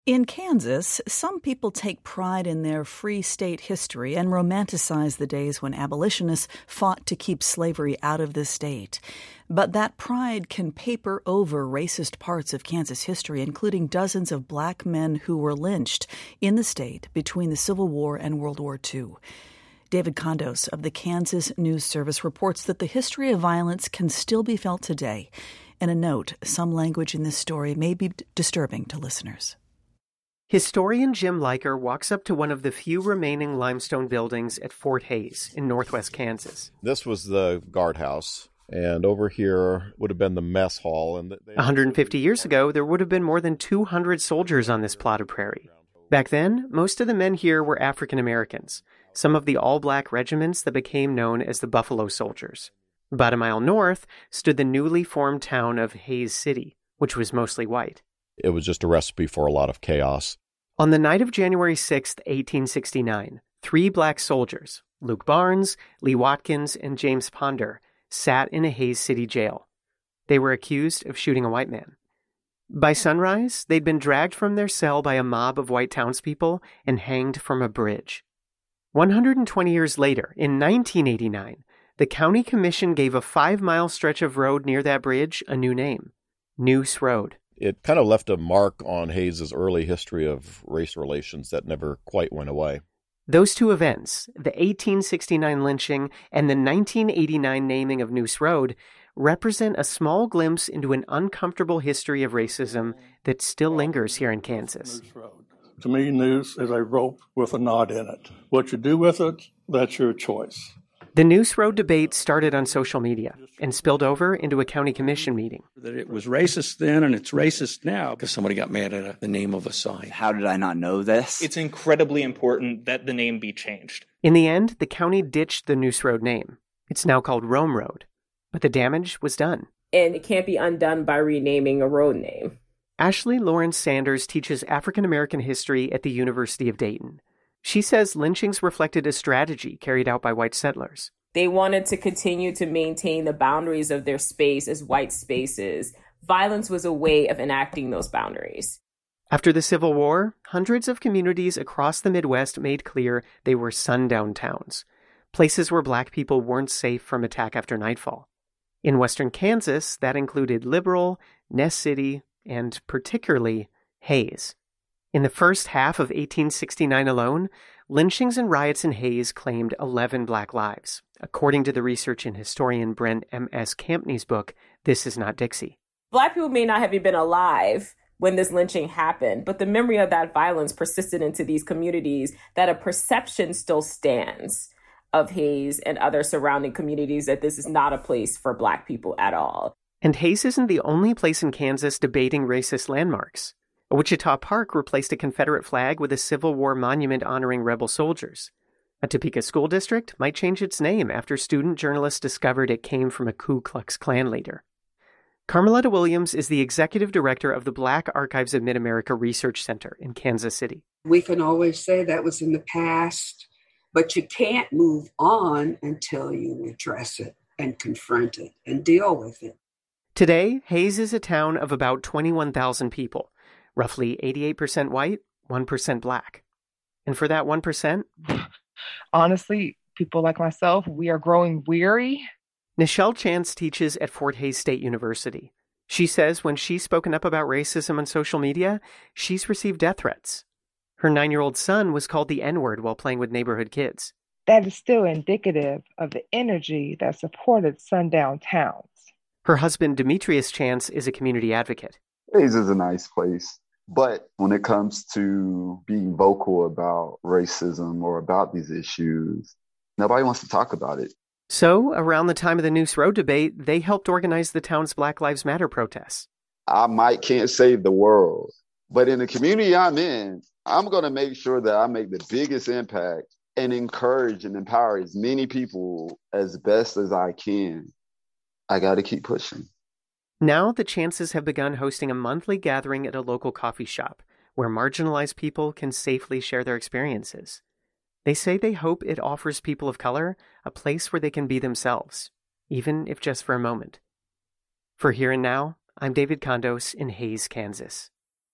In Kansas, some people take pride in their free state history and romanticize the days when abolitionists fought to keep slavery out of the state. But that pride can paper over racist parts of Kansas history, including dozens of black men who were lynched in the state between the Civil War and World War II. David Condos of the Kansas News Service reports that the history of violence can still be felt today. And a note, some language in this story may be disturbing to listeners. Historian Jim Leiker walks up to one of the few remaining limestone buildings at Fort Hays in northwest Kansas. This was the guardhouse, and over here would have been the mess hall. 150 years ago, there would have been more than 200 soldiers on this plot of prairie. Back then, most of the men here were African Americans, some of the all-black regiments that became known as the Buffalo Soldiers. About a mile north stood the newly formed town of Hays City, which was mostly white. It was just a recipe for a lot of chaos. On the night of January 6, 1869, 3 black soldiers, Luke Barnes, Lee Watkins, and James Ponder, sat in a Hays City jail. They were accused of shooting a white man. By sunrise, they'd been dragged from their cell by a mob of white townspeople and hanged from a bridge. 120 years later, in 1989, the county commission gave a 5-mile stretch of road near that bridge a new name, Noose Road. It kind of left a mark on Hays' early history of race relations that never quite went away. Those two events, the 1869 lynching and the 1989 naming of Noose Road, represent a small glimpse into an uncomfortable history of racism that still lingers here in Kansas. To me, noose is a rope with a knot in it. What you do with it, that's your choice. The Noose Road debate started on social media and spilled over into a county commission meeting. That it was racist then and it's racist now because somebody got mad at the name of a sign. How did I not know this? It's incredibly important that the name be changed. In the end, the county ditched the Noose Road name. It's now called Rome Road. But the damage was done. And it can't be undone by renaming a road name. Ashley Lawrence Sanders teaches African American history at the University of Dayton. She says lynchings reflected a strategy carried out by white settlers. They wanted to continue to maintain the boundaries of their space as white spaces. Violence was a way of enacting those boundaries. After the Civil War, hundreds of communities across the Midwest made clear they were sundown towns, places where black people weren't safe from attack after nightfall. In western Kansas, that included Liberal, Ness City, and particularly Hays. In the first half of 1869 alone, lynchings and riots in Hays claimed 11 black lives, according to the research and historian Brent M.S. Campney's book, This Is Not Dixie. Black people may not have even been alive when this lynching happened, but the memory of that violence persisted into these communities that a perception still stands of Hays and other surrounding communities that this is not a place for black people at all. And Hays isn't the only place in Kansas debating racist landmarks. Wichita Park replaced a Confederate flag with a Civil War monument honoring rebel soldiers. A Topeka school district might change its name after student journalists discovered it came from a Ku Klux Klan leader. Carmeletta Williams is the executive director of the Black Archives of Mid-America Research Center in Kansas City. We can always say that was in the past, but you can't move on until you address it and confront it and deal with it. Today, Hays is a town of about 21,000 people. Roughly 88% white, 1% black. And for that 1%? Honestly, people like myself, we are growing weary. Nichelle Chance teaches at Fort Hays State University. She says when she's spoken up about racism on social media, she's received death threats. Her 9-year-old son was called the N-word while playing with neighborhood kids. That is still indicative of the energy that supported sundown towns. Her husband, Demetrius Chance, is a community advocate. Hays is a nice place, but when it comes to being vocal about racism or about these issues, nobody wants to talk about it. So, around the time of the Noose Road debate, they helped organize the town's Black Lives Matter protests. Can't save the world, but in the community I'm in, I'm going to make sure that I make the biggest impact and encourage and empower as many people as best as I can. I got to keep pushing. Now, the Chances have begun hosting a monthly gathering at a local coffee shop where marginalized people can safely share their experiences. They say they hope it offers people of color a place where they can be themselves, even if just for a moment. For Here and Now, I'm David Condos in Hays, Kansas.